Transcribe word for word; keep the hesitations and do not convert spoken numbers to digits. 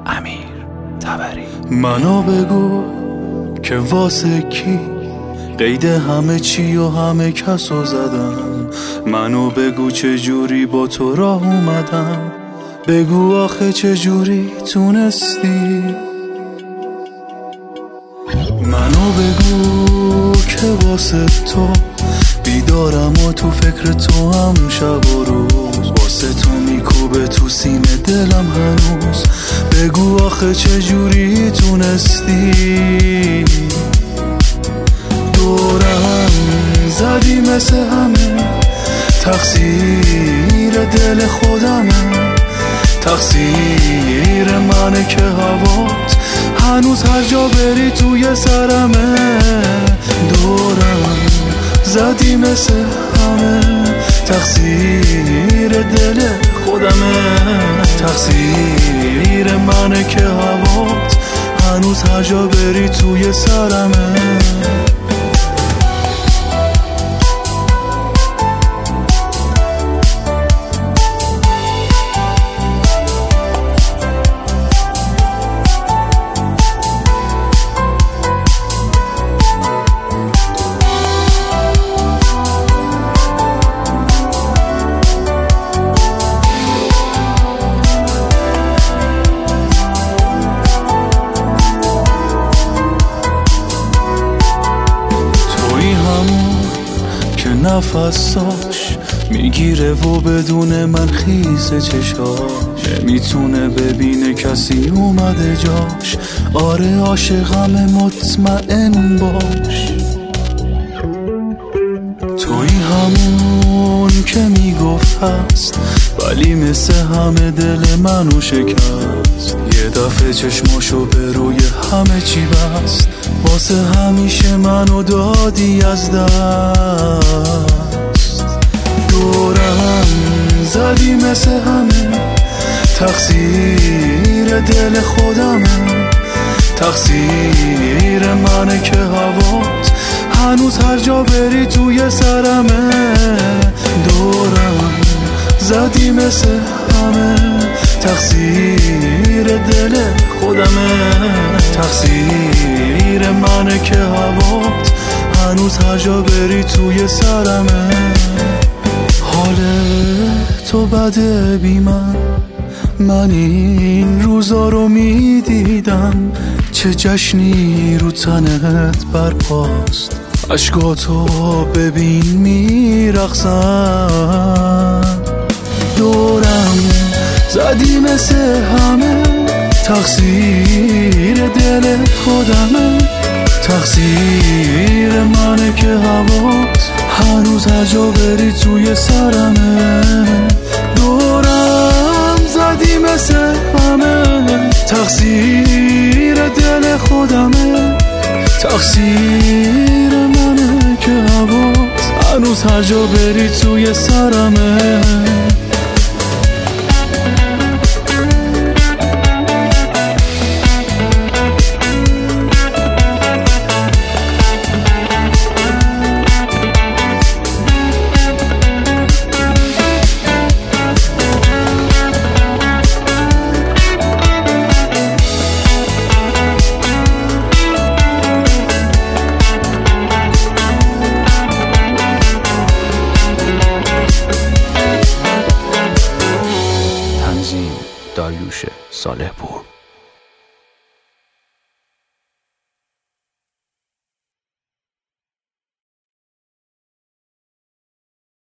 امیر طبری. منو بگو که واسه کی قید همه چی و همه کسو زدم. منو بگو چه جوری با تو راه اومدم. بگو آخه چه جوری تونستی. منو بگو که واسه تو بیدارم و تو فکر تو هم شب و روز. واسه تو میکوبه تو سینه دلم هنوز. بگو آخه چه جوری تونستی. دورم زدی مثل همه، تقصیر دل خودمه. تقصیر منه که هوات هنوز هر جا بری توی سرمه. دورم زدی مثل همه، تقصیر دل خودمه. تقصیر منه که هوات هنوز هر جا بری توی سرمه. نفساش میگیره و بدون من خیس چشاش. نمیتونه ببینه کسی اومده جاش. آره عاشقم مطمئن باش. توی همون که میگفت هست ولی مثل همه دل منو شکست. یه دفعه چشماشو به روی همه چی بست. واسه همیشه منو دادی از دست. دورم زدی مثل همه، تقصیر دل خودمه. تقصیر منه که هوات هنوز هر جا بری توی سرمه. دورم زدی مثل همه، تقصیر دل خودمه. تقصیر منه که هوات هنوز هر جا بری توی سرمه. حال تو بده بی من، من این روزا رو میدیدم. چه جشنی رو تنت برپاست. اشکاتو ببین میرقصن. دورم زدی مثل همه، تقصیر دل خودمه. تقصیر منه که هوات هنوز هر جا بری توی سرمه. دورم زدی مثل همه، تقصیر دل خودمه. تقصیر منه که هوات هنوز هر جا بری توی سرمه. داریوش صالح پور.